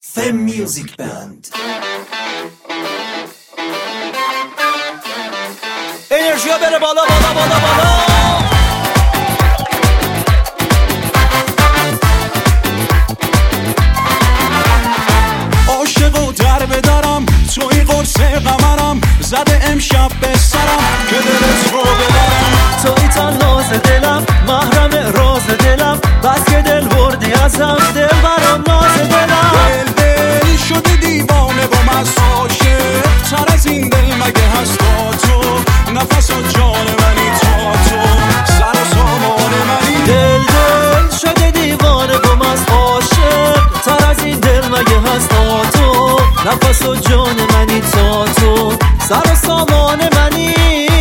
Fem Music Band. انرژیا بره بالا بالا بالا بالا. عاشق و در بدارم توی قرص قمرم زده امشب به سرم که دلت رو ببرم. توی تناز دلم محرم راز دلم بس که دل بردی ازم دل برام ناز دلم. دل شده دیوانه با مست عاشق تر از این دل مگه هست تا تو نفس و جان منی تا تو سر و سامان منی. دل شده دیوانه با مست عاشق تر از این دل مگه هست تا تو نفس و جان منی تا تو سر و سامان منی.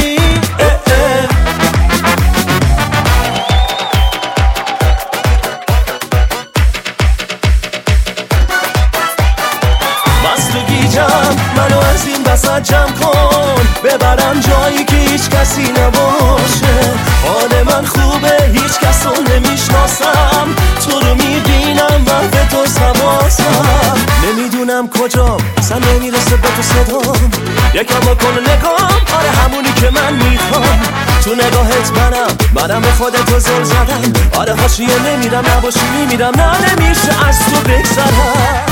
منو از این بسط جمع کن ببرم جایی که هیچ کسی نباشه. حال من خوبه هیچ کس رو نمیشناسم تو رو میبینم و به تو سواسم. نمیدونم کجام اصلا نمیرسه به تو صدام یکم بکن نگام آره همونی که من میخوام. تو نگاهت منم به خودت زل زدم آره حاشیه نمیرم نباشی میمیرم نه نمیشه از تو بگذرم.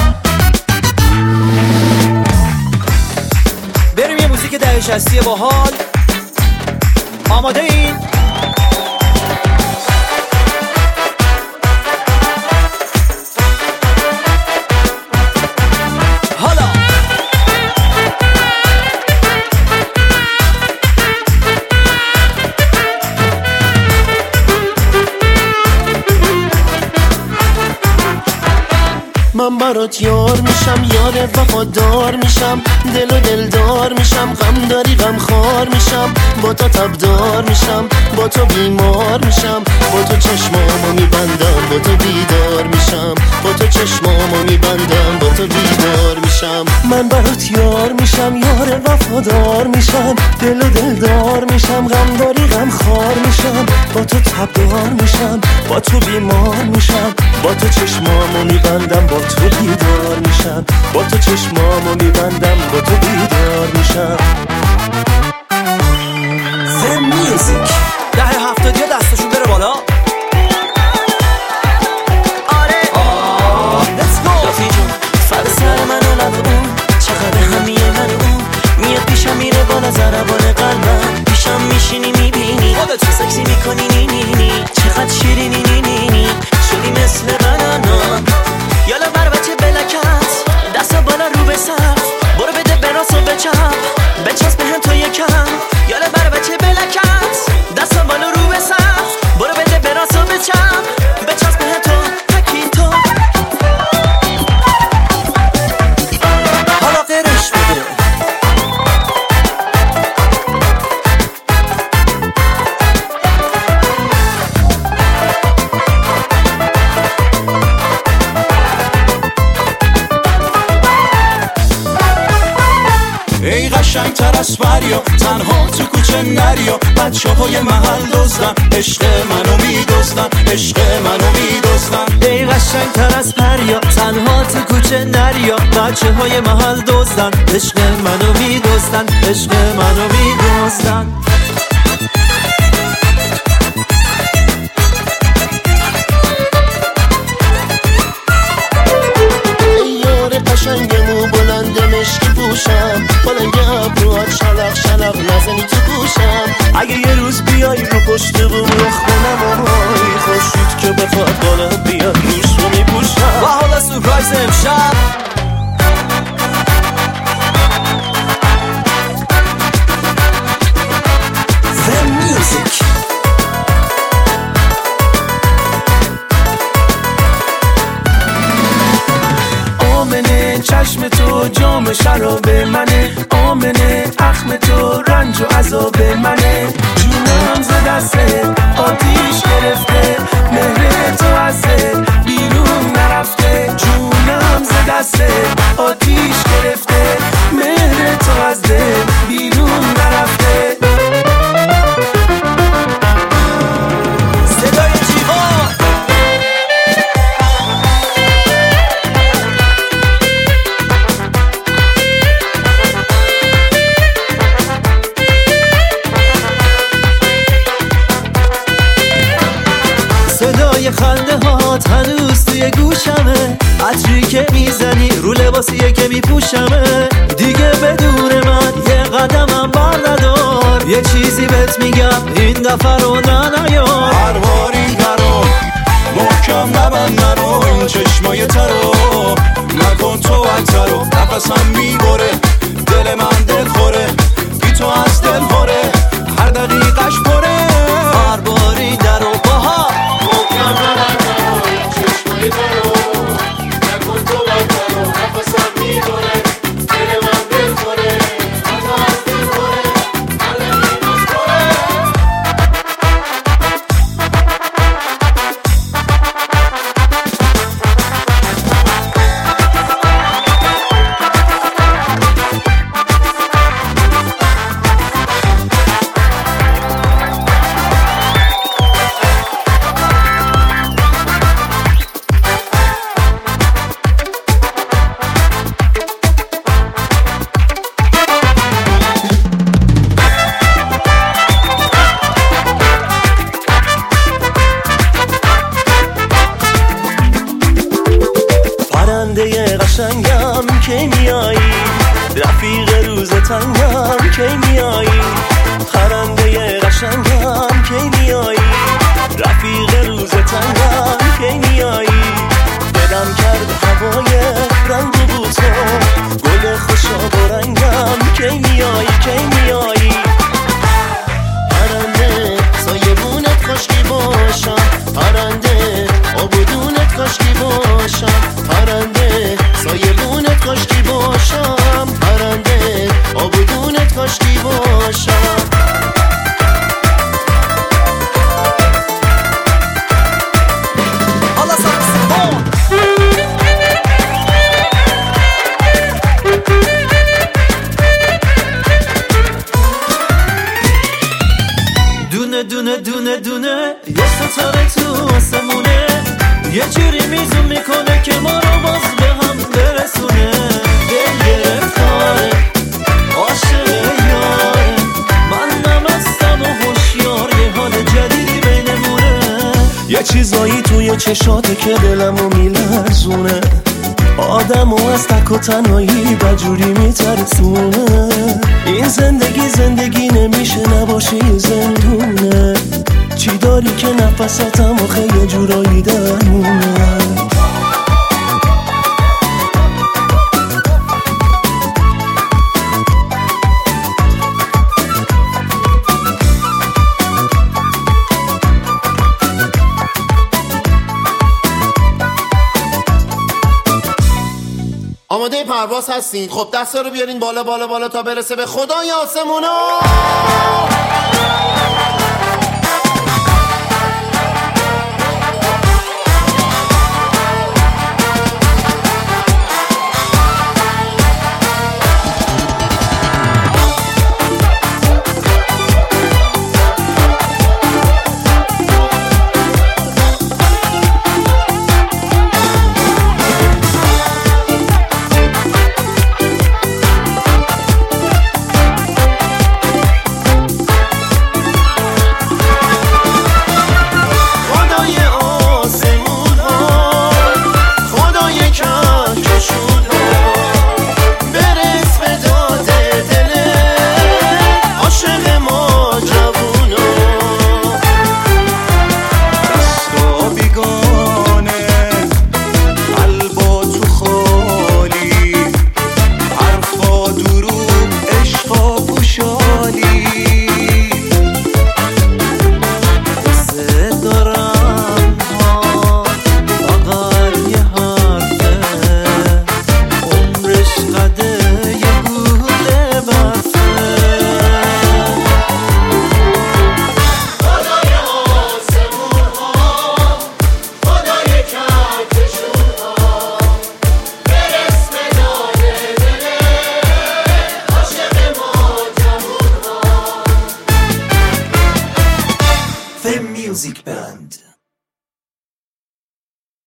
بریم یه موزیک دهه شصتی باحال. آماده این؟ حالا من برات یار میشم یار وفادار میشم دل و دلدار میشم غم داری غم خار میشم با تو تبدار میشم با تو بیمار میشم با تو چشمامو میبندم با تو بیدار میشم با تو چشمامو میبندم با تو بیدار میشم. من برات یار میشم یار وفادار میشم دل و دلدار میشم غم داری غم خار میشم با تو تبدار میشم با تو بیمار میشم با تو چشمامو میبندم با تو بیدار میشم با تو چشمامو میبندم با تو بیدار میشم. فم میوزیک دهه 70 دستشون بره بالا. آره let's go. رفی جون فر سر من و لب اون چقدر همیه من اون میاد پیشم میره بالا ضربان قلبم پیشم میشینی میبینی چه سکسی میکنی نینی چقدر شیرینی نینی شدی مثل بنانا. یالا بر بچه بلکت دستا بالا رو به سقف برو بده به راست و به چپ بچسب به هم تو یکم. یالا بر بچه بلکت دستا بالا رو به سقف برو بده به راست و به چپ بچسب به هم تو تکی تو. حالا قرش بده ای قشنگ تر از فریا تنها تو کوچه نریا بچه های محل دزدن عشق منو میدزدن عشق منو میدزدن. ای قشنگ تر از پریا تنها تو کوچه نریا بچه های محل دزدن عشق منو میدزدن عشق منو میدزدن. ای یار قشنگ مو بلند مشکی پوشم بلنگ ابروات شلق شلق نزنی تو گوشم. اگه یه روز بیای رو پشت بوم خونم آهای خوشید که بخواد بالا بیاد روش رو میپوشم. و حالا سورپرایز امشب The Music. آمنه چشم تو جام شراب منه آمنه اخم تو رنج و عذاب منه جونم ز دسته آتیش گرفته مهر تو از دل بیرون نرفته جونم ز دسته آتیش گرفته مهر تو از دل بیرون نرفته. صدای جیوان عطری که میزنی رو لباسیه که میپوشمه، دیگه بدون من یه قدمم بر ندار. یه چیزی بهت میگم این دفعه رو نیار. هر باری درو محکم نبند نرو، این چشمای ترو نکن تو اکترو. نفسم میبره دل من دل خوره، بی تو از دل خوره هر دقیقش پره. هر باری درو باها محکم نبند نرو، این چشمای ترو نکن تو اکترو. نفسم میبره دل من دل خوره، بی تو از دل خوره هر دقیقش پره. پرنده قشنگم کی میایی، رفیق روز تنگم کی میایی. پرنده قشنگم کی میایی، رفیق روز تنگم کی میایی. دلم کرد هوای رنگ و بو تو، گل خوشا و رنگم کی میایی کی میایی. پرنده سایبونت کاشکی باشم، پرنده آبودونت کاشکی باشم. پرنده سایبونت کاشکی باشم، پرنده آبودونت کاشکی باشم. حالا ساکسیفون دونه دونه دونه دونه یه ستاره تو آسمونه، یه جوری میزون میکنه که ما رو باز به هم برسونه. دل گرفتاره عاشق یاره، من نمستم و هوشیار، یه حال جدیدی بینمونه. یه چیزایی توی چشاته که دلمو میلرزونه، آدمو از تک و تنهایی بجوری میترسونه. این زندگی نمیشه نباشه زندونه، چی داری که نفساتم آخه یه جورایی درمونه. آماده پرواز هستین؟ خب دستا رو بیارین بالا بالا بالا تا برسه به خدای آسمونا.